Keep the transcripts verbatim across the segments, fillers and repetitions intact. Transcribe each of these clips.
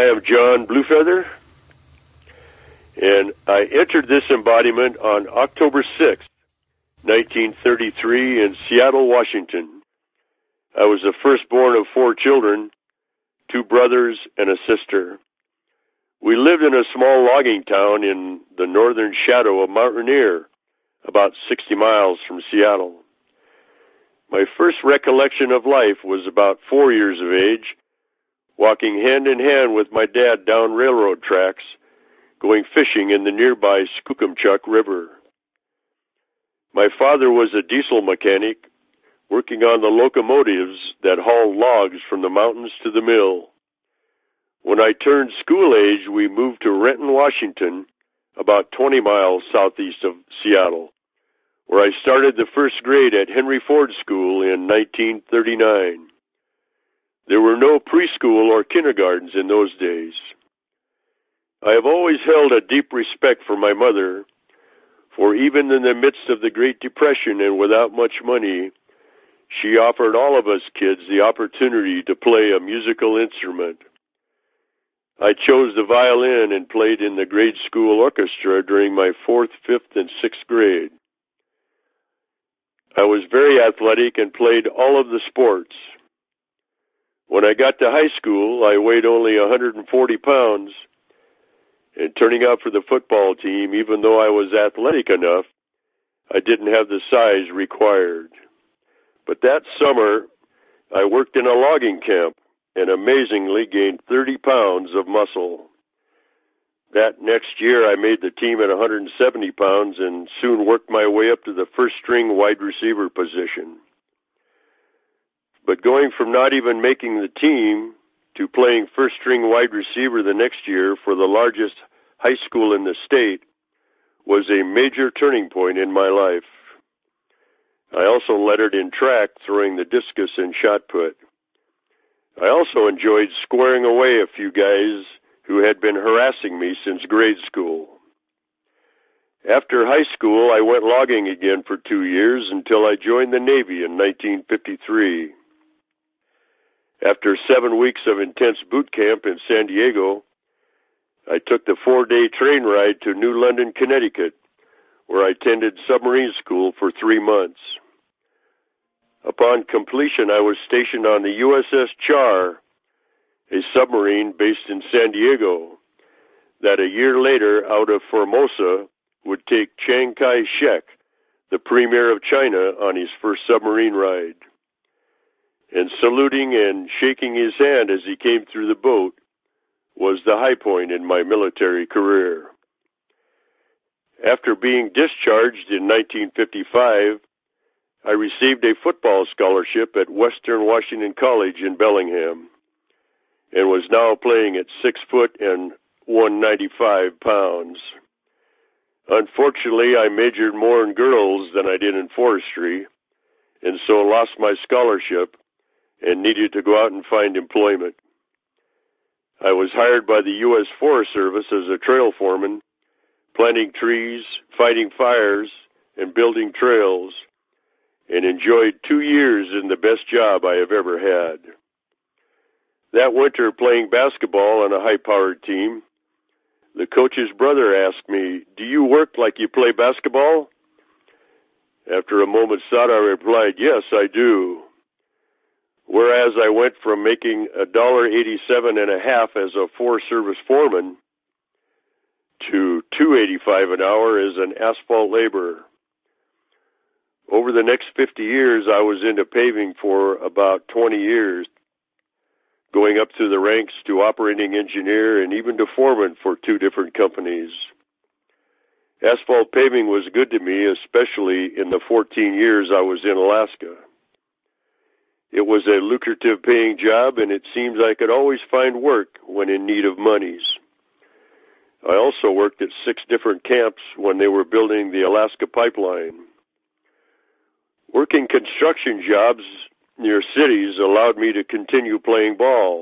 am John Bluefeather, and I entered this embodiment on October sixth, nineteen thirty-three in Seattle, Washington. I was the firstborn of four children, two brothers and a sister. We lived in a small logging town in the northern shadow of Mount Rainier, about sixty miles from Seattle. My first recollection of life was about four years of age, walking hand in hand with my dad down railroad tracks, going fishing in the nearby Skookumchuck River. My father was a diesel mechanic, working on the locomotives that hauled logs from the mountains to the mill. When I turned school age, we moved to Renton, Washington, about twenty miles southeast of Seattle, where I started the first grade at Henry Ford School in nineteen thirty-nine. There were no preschool or kindergartens in those days. I have always held a deep respect for my mother, for even in the midst of the Great Depression and without much money, she offered all of us kids the opportunity to play a musical instrument. I chose the violin and played in the grade school orchestra during my fourth, fifth, and sixth grade. I was very athletic and played all of the sports. When I got to high school, I weighed only one hundred forty pounds, and turning out for the football team, even though I was athletic enough, I didn't have the size required. But that summer, I worked in a logging camp and amazingly gained thirty pounds of muscle. That next year, I made the team at one hundred seventy pounds and soon worked my way up to the first-string wide receiver position. But going from not even making the team to playing first-string wide receiver the next year for the largest high school in the state was a major turning point in my life. I also lettered in track, throwing the discus and shot put. I also enjoyed squaring away a few guys who had been harassing me since grade school. After high school, I went logging again for two years until I joined the Navy in nineteen fifty-three. After seven weeks of intense boot camp in San Diego, I took the four-day train ride to New London, Connecticut, where I attended submarine school for three months. Upon completion, I was stationed on the U S S Char, a submarine based in San Diego, that a year later, out of Formosa, would take Chiang Kai-shek, the premier of China, on his first submarine ride. And saluting and shaking his hand as he came through the boat was the high point in my military career. After being discharged in nineteen fifty-five, I received a football scholarship at Western Washington College in Bellingham and was now playing at six foot and one hundred ninety-five pounds. Unfortunately, I majored more in girls than I did in forestry, and so lost my scholarship and needed to go out and find employment. I was hired by the U S Forest Service as a trail foreman, planting trees, fighting fires, and building trails, and enjoyed two years in the best job I have ever had. That winter, playing basketball on a high-powered team, the coach's brother asked me, "Do you work like you play basketball?" After a moment's thought, I replied, "Yes, I do." Whereas I went from making one dollar eighty-seven and a half as a Forest Service foreman to two dollars and eighty-five cents an hour as an asphalt laborer. Over the next fifty years, I was into paving for about twenty years, going up through the ranks to operating engineer and even to foreman for two different companies. Asphalt paving was good to me, especially in the fourteen years I was in Alaska. It was a lucrative paying job, and it seems I could always find work when in need of monies. I also worked at six different camps when they were building the Alaska pipeline. Working construction jobs near cities allowed me to continue playing ball.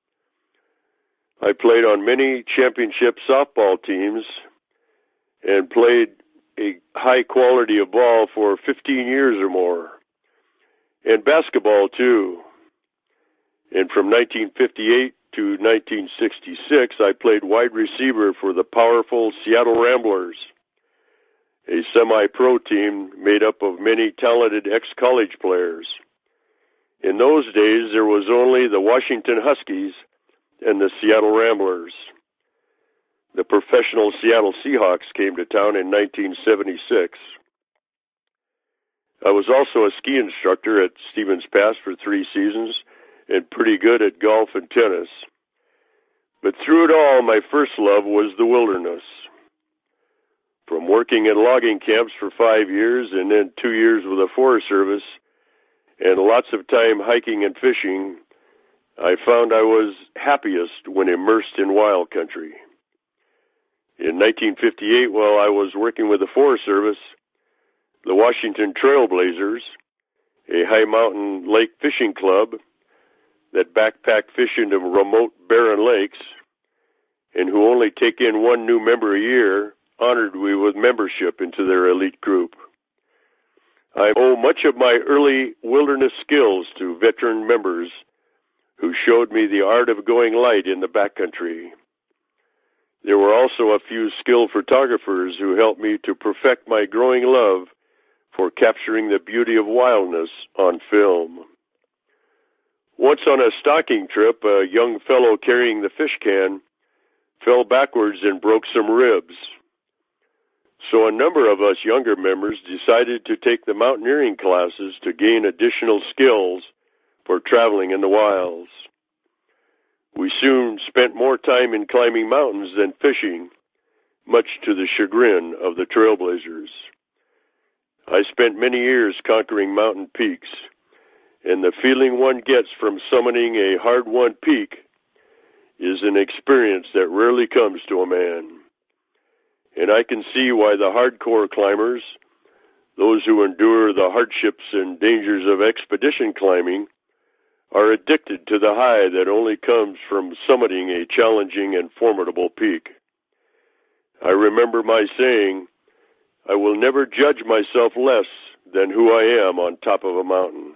I played on many championship softball teams and played a high quality of ball for fifteen years or more. And basketball, too. And from nineteen fifty-eight to nineteen sixty-six, I played wide receiver for the powerful Seattle Ramblers, a semi-pro team made up of many talented ex-college players. In those days, there was only the Washington Huskies and the Seattle Ramblers. The professional Seattle Seahawks came to town in nineteen seventy-six. I was also a ski instructor at Stevens Pass for three seasons and pretty good at golf and tennis. But through it all, my first love was the wilderness. From working at logging camps for five years and then two years with the Forest Service and lots of time hiking and fishing, I found I was happiest when immersed in wild country. In nineteen fifty-eight, while I was working with the Forest Service, the Washington Trailblazers, a high mountain lake fishing club that backpack fish into remote barren lakes and who only take in one new member a year, honored me with membership into their elite group. I owe much of my early wilderness skills to veteran members who showed me the art of going light in the backcountry. There were also a few skilled photographers who helped me to perfect my growing love for capturing the beauty of wildness on film. Once on a stocking trip, a young fellow carrying the fish can fell backwards and broke some ribs. So a number of us younger members decided to take the mountaineering classes to gain additional skills for traveling in the wilds. We soon spent more time in climbing mountains than fishing, much to the chagrin of the Trailblazers. I spent many years conquering mountain peaks, and the feeling one gets from summiting a hard-won peak is an experience that rarely comes to a man. And I can see why the hardcore climbers, those who endure the hardships and dangers of expedition climbing, are addicted to the high that only comes from summiting a challenging and formidable peak. I remember my saying, I will never judge myself less than who I am on top of a mountain.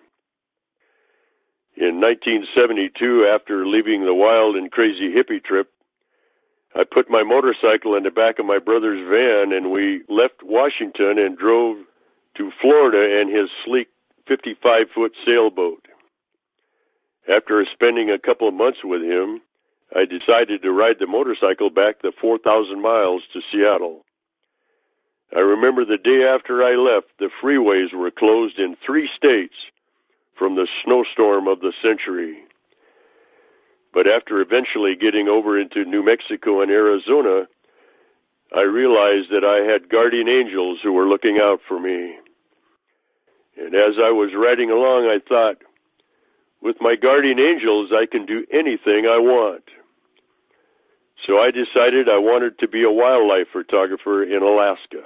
In nineteen seventy-two, after leaving the wild and crazy hippie trip, I put my motorcycle in the back of my brother's van and we left Washington and drove to Florida in his sleek fifty-five foot sailboat. After spending a couple of months with him, I decided to ride the motorcycle back the four thousand miles to Seattle. I remember the day after I left, the freeways were closed in three states from the snowstorm of the century. But after eventually getting over into New Mexico and Arizona, I realized that I had guardian angels who were looking out for me. And as I was riding along, I thought, with my guardian angels, I can do anything I want. So I decided I wanted to be a wildlife photographer in Alaska.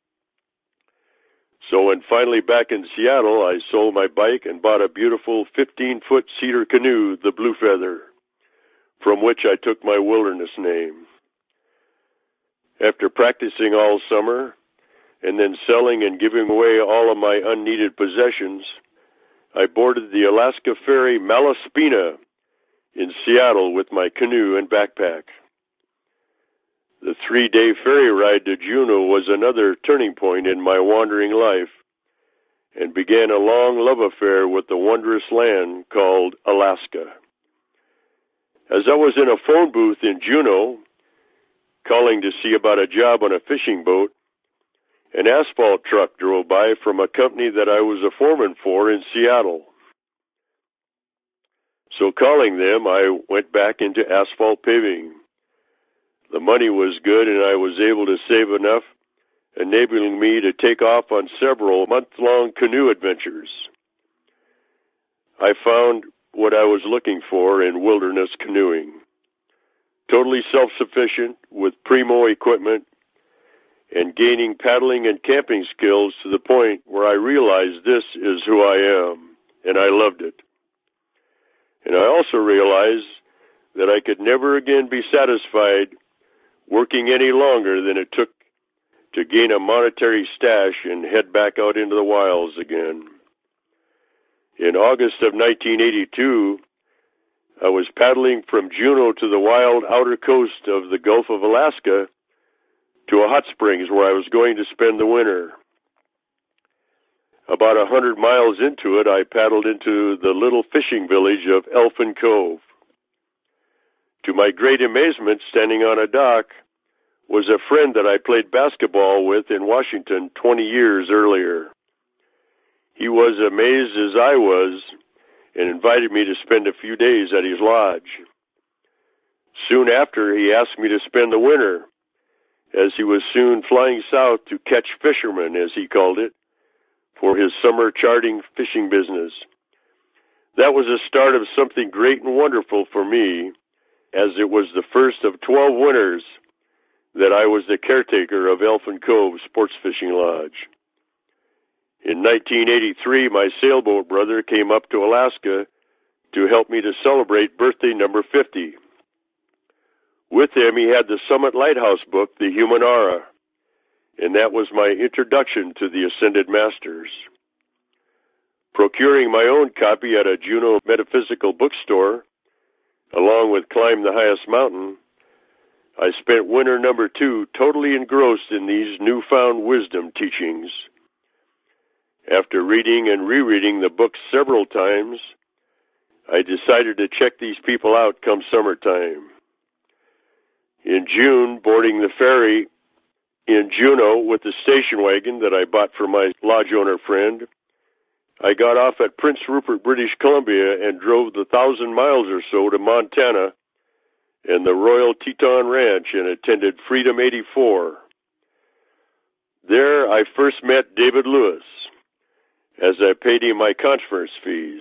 So when finally back in Seattle, I sold my bike and bought a beautiful fifteen foot cedar canoe, the Blue Feather, from which I took my wilderness name. After practicing all summer and then selling and giving away all of my unneeded possessions, I boarded the Alaska ferry Malaspina in Seattle with my canoe and backpack. The three-day ferry ride to Juneau was another turning point in my wandering life and began a long love affair with the wondrous land called Alaska. As I was in a phone booth in Juneau, calling to see about a job on a fishing boat, an asphalt truck drove by from a company that I was a foreman for in Seattle. So calling them, I went back into asphalt paving. The money was good and I was able to save enough, enabling me to take off on several month-long canoe adventures. I found what I was looking for in wilderness canoeing. Totally self-sufficient with primo equipment and gaining paddling and camping skills to the point where I realized this is who I am, and I loved it. And I also realized that I could never again be satisfied working any longer than it took to gain a monetary stash and head back out into the wilds again. In August of nineteen eighty-two, I was paddling from Juneau to the wild outer coast of the Gulf of Alaska to a hot springs where I was going to spend the winter. About a hundred miles into it, I paddled into the little fishing village of Elfin Cove. To my great amazement, standing on a dock was a friend that I played basketball with in Washington twenty years earlier. He was amazed as I was and invited me to spend a few days at his lodge. Soon after, he asked me to spend the winter, as he was soon flying south to catch fishermen, as he called it, for his summer charting fishing business. That was the start of something great and wonderful for me, as it was the first of twelve winters that I was the caretaker of Elfin Cove Sports Fishing Lodge. In nineteen eighty-three, my sailboat brother came up to Alaska to help me to celebrate birthday number fifty. With him, he had the Summit Lighthouse book, The Human Aura, and that was my introduction to the Ascended Masters. Procuring my own copy at a Juneau metaphysical bookstore, along with Climb the Highest Mountain, I spent winter number two totally engrossed in these newfound wisdom teachings. After reading and rereading the book several times, I decided to check these people out come summertime. In June, boarding the ferry in Juneau with the station wagon that I bought for my lodge owner friend, I got off at Prince Rupert, British Columbia, and drove the thousand miles or so to Montana and the Royal Teton Ranch and attended Freedom eighty-four. There I first met David Lewis, as I paid him my conference fees.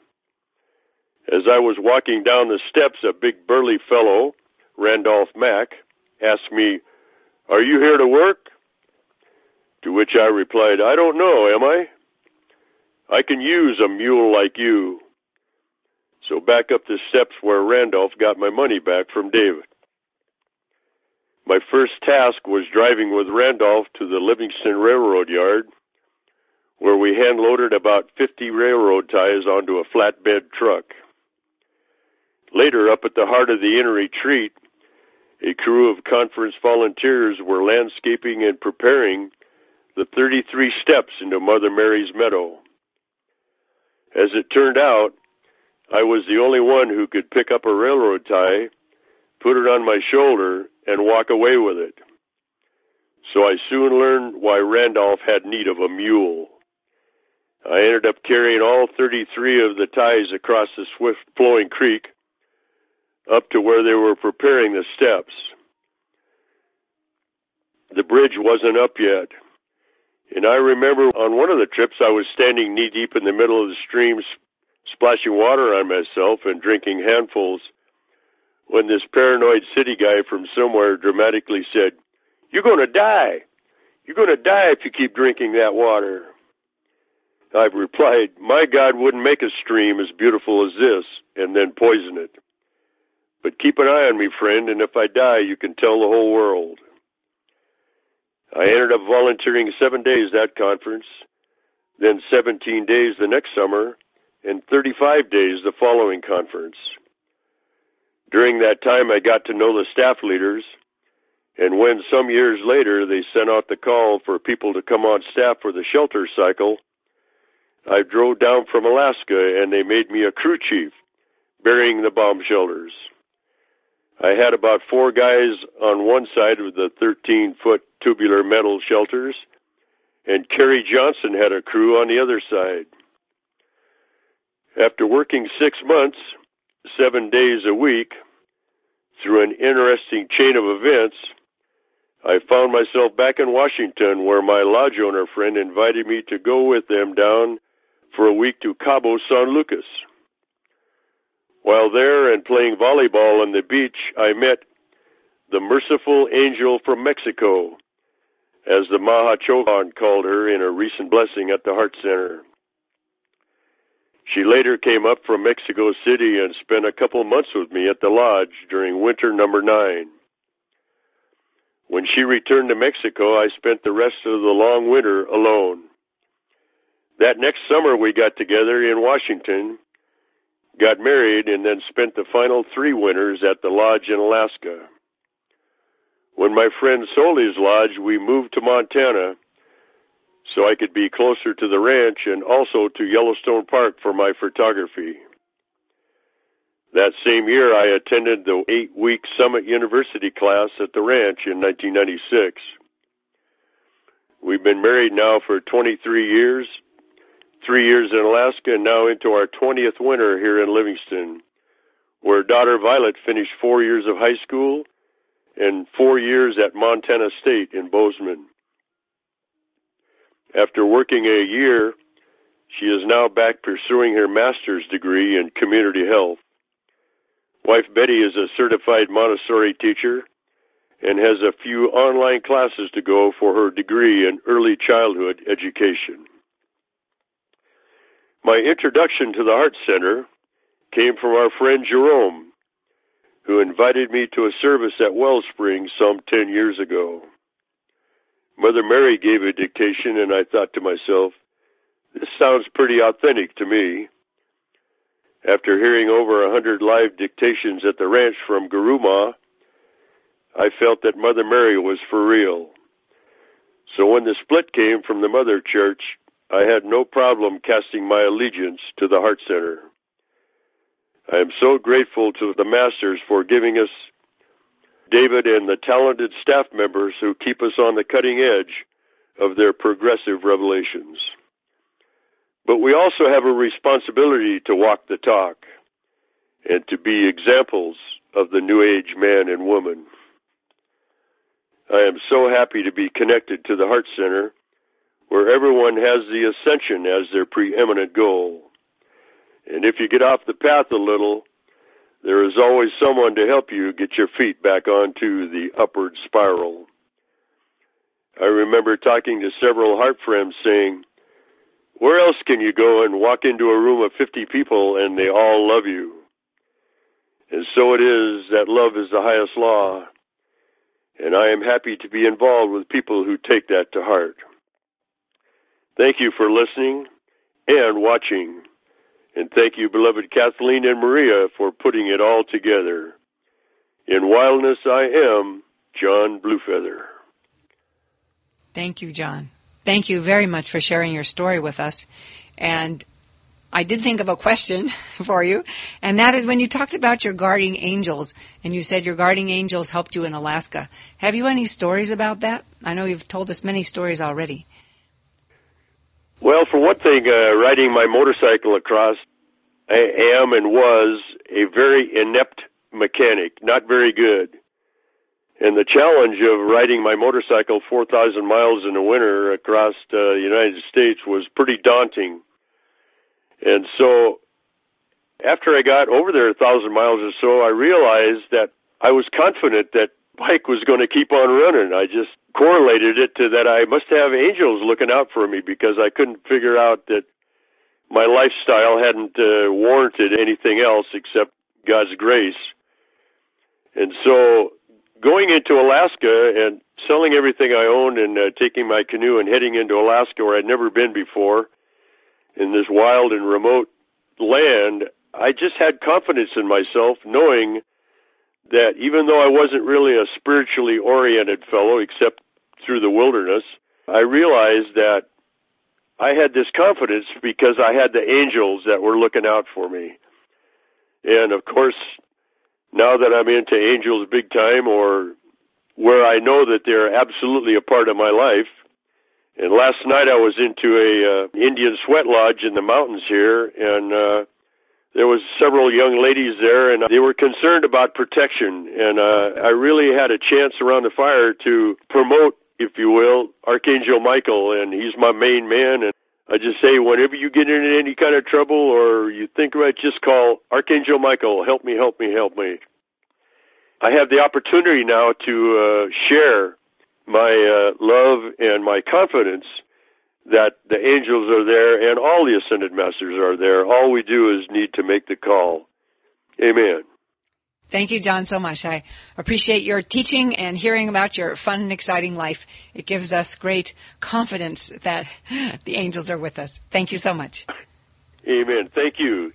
As I was walking down the steps, a big burly fellow, Randolph Mack, asked me, "Are you here to work?" To which I replied, "I don't know, am I? I can use a mule like you." So back up the steps where Randolph got my money back from David. My first task was driving with Randolph to the Livingston Railroad Yard, where we hand-loaded about fifty railroad ties onto a flatbed truck. Later, up at the heart of the inner retreat, a crew of conference volunteers were landscaping and preparing the thirty-three steps into Mother Mary's meadow. As it turned out, I was the only one who could pick up a railroad tie, put it on my shoulder, and walk away with it. So I soon learned why Randolph had need of a mule. I ended up carrying all thirty-three of the ties across the swift-flowing creek up to where they were preparing the steps. The bridge wasn't up yet, and I remember on one of the trips I was standing knee-deep in the middle of the stream, splashing water on myself and drinking handfuls, when this paranoid city guy from somewhere dramatically said, "You're going to die. You're going to die if you keep drinking that water." I've replied, "My God wouldn't make a stream as beautiful as this and then poison it. But keep an eye on me, friend, and if I die, you can tell the whole world." I ended up volunteering seven days that conference, then seventeen days the next summer, and thirty-five days the following conference. During that time, I got to know the staff leaders, and when some years later they sent out the call for people to come on staff for the shelter cycle, I drove down from Alaska and they made me a crew chief, burying the bomb shelters. I had about four guys on one side of the thirteen-foot tubular metal shelters, and Kerry Johnson had a crew on the other side. After working six months, seven days a week, through an interesting chain of events, I found myself back in Washington, where my lodge owner friend invited me to go with them down for a week to Cabo San Lucas. While there and playing volleyball on the beach, I met the Merciful Angel from Mexico, as the Maha Chohan called her in a recent blessing at the Heart Center. She later came up from Mexico City and spent a couple months with me at the lodge during winter number nine. When she returned to Mexico, I spent the rest of the long winter alone. That next summer we got together in Washington, got married, and then spent the final three winters at the lodge in Alaska. When my friend sold his lodge, we moved to Montana so I could be closer to the ranch and also to Yellowstone Park for my photography. That same year, I attended the eight-week Summit University class at the ranch in nineteen ninety-six. We've been married now for twenty-three years, three years in Alaska, and now into our twentieth winter here in Livingston, where daughter Violet finished four years of high school and four years at Montana State in Bozeman. After working a year, she is now back pursuing her master's degree in community health. Wife Betty is a certified Montessori teacher and has a few online classes to go for her degree in early childhood education. My introduction to the Heart Center came from our friend Jerome, who invited me to a service at Wellspring some ten years ago. Mother Mary gave a dictation, and I thought to myself, this sounds pretty authentic to me. After hearing over a hundred live dictations at the ranch from Guruma, I felt that Mother Mary was for real. So when the split came from the Mother Church, I had no problem casting my allegiance to the Heart Center. I am so grateful to the Masters for giving us David and the talented staff members who keep us on the cutting edge of their progressive revelations. But we also have a responsibility to walk the talk and to be examples of the New Age man and woman. I am so happy to be connected to the Heart Center, where everyone has the ascension as their preeminent goal. And if you get off the path a little, there is always someone to help you get your feet back onto the upward spiral. I remember talking to several heart friends saying, where else can you go and walk into a room of fifty people and they all love you? And so it is that love is the highest law. And I am happy to be involved with people who take that to heart. Thank you for listening and watching. And thank you, beloved Kathleen and Maria, for putting it all together. In wildness I am John Bluefeather. Thank you, John. Thank you very much for sharing your story with us. And I did think of a question for you, and that is when you talked about your guardian angels, and you said your guardian angels helped you in Alaska. Have you any stories about that? I know you've told us many stories already. Well, for one thing, uh, riding my motorcycle across, I am and was a very inept mechanic, not very good. And the challenge of riding my motorcycle four thousand miles in the winter across uh, the United States was pretty daunting. And so after I got over there a thousand miles or so, I realized that I was confident that bike was going to keep on running. I just correlated it to that I must have angels looking out for me because I couldn't figure out that my lifestyle hadn't uh, warranted anything else except God's grace. And so going into Alaska and selling everything I owned and uh, taking my canoe and heading into Alaska where I'd never been before in this wild and remote land, I just had confidence in myself knowing that even though I wasn't really a spiritually oriented fellow except through the wilderness, I realized that I had this confidence because I had the angels that were looking out for me. And of course, now that I'm into angels big time, or where I know that they're absolutely a part of my life, and last night I was into a uh, Indian sweat lodge in the mountains here, and uh, there was several young ladies there, and they were concerned about protection, and uh, I really had a chance around the fire to promote, if you will, Archangel Michael, and he's my main man, and I just say, whenever you get into any kind of trouble or you think about it, just call Archangel Michael, help me, help me, help me. I have the opportunity now to uh, share my uh, love and my confidence that the angels are there and all the Ascended Masters are there. All we do is need to make the call. Amen. Thank you, John, so much. I appreciate your teaching and hearing about your fun and exciting life. It gives us great confidence that the angels are with us. Thank you so much. Amen. Thank you.